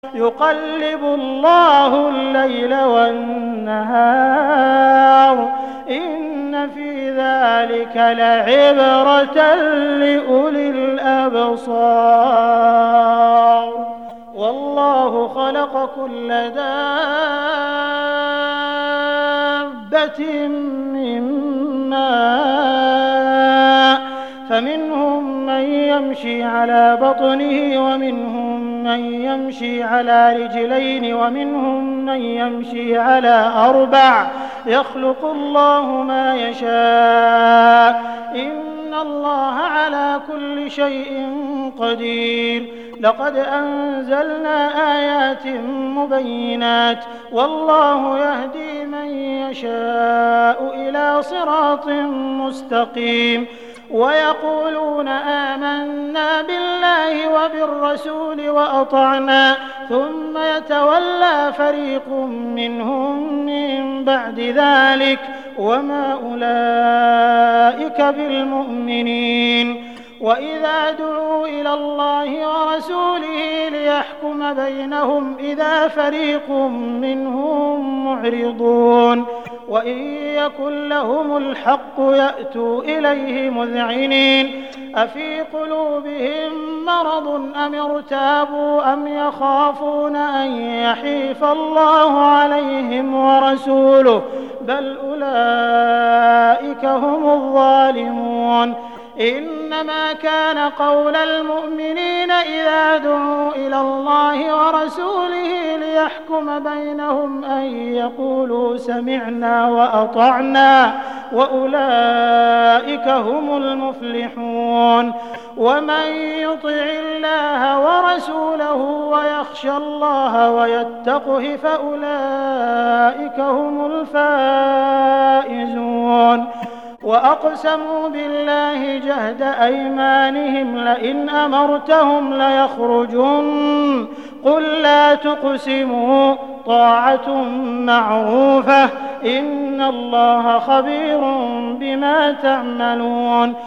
يقلب الله الليل والنهار إن في ذلك لعبرة لأولي الأبصار والله خلق كل دابة من ماء فمنهم من يمشي على بطنه ومنهم من يمشي على رجلين ومنهم من يمشي على أربع يخلق الله ما يشاء إن الله على كل شيء قدير لقد أنزلنا آيات مبينات والله يهدي من يشاء إلى صراط مستقيم ويقولون آمنا بالله وبالرسول وأطعنا ثم يتولى فريق منهم من بعد ذلك وما أولئك بالمؤمنين وإذا دعوا إلى الله ورسوله ليحكم بينهم إذا فريق منهم معرضون وإن يكن لهم الحق يأتوا إليه مذعنين أفي قلوبهم مرض أم ارتابوا أم يخافون أن يحيف الله عليهم ورسوله بل أولئك هم الظالمون إنما كان قول المؤمنين إذا دعوا إلى الله ورسوله ليحكم بينهم أن يقولوا سمعنا وأطعنا وأولئك هم المفلحون ومن يطع الله ورسوله ويخشى الله ويتقه فأولئك هم الفائزون وأقسموا بالله جهد أيمانهم لئن أمرتهم ليخرجن قل لا تقسموا طاعة معروفة إن الله خبير بما تعملون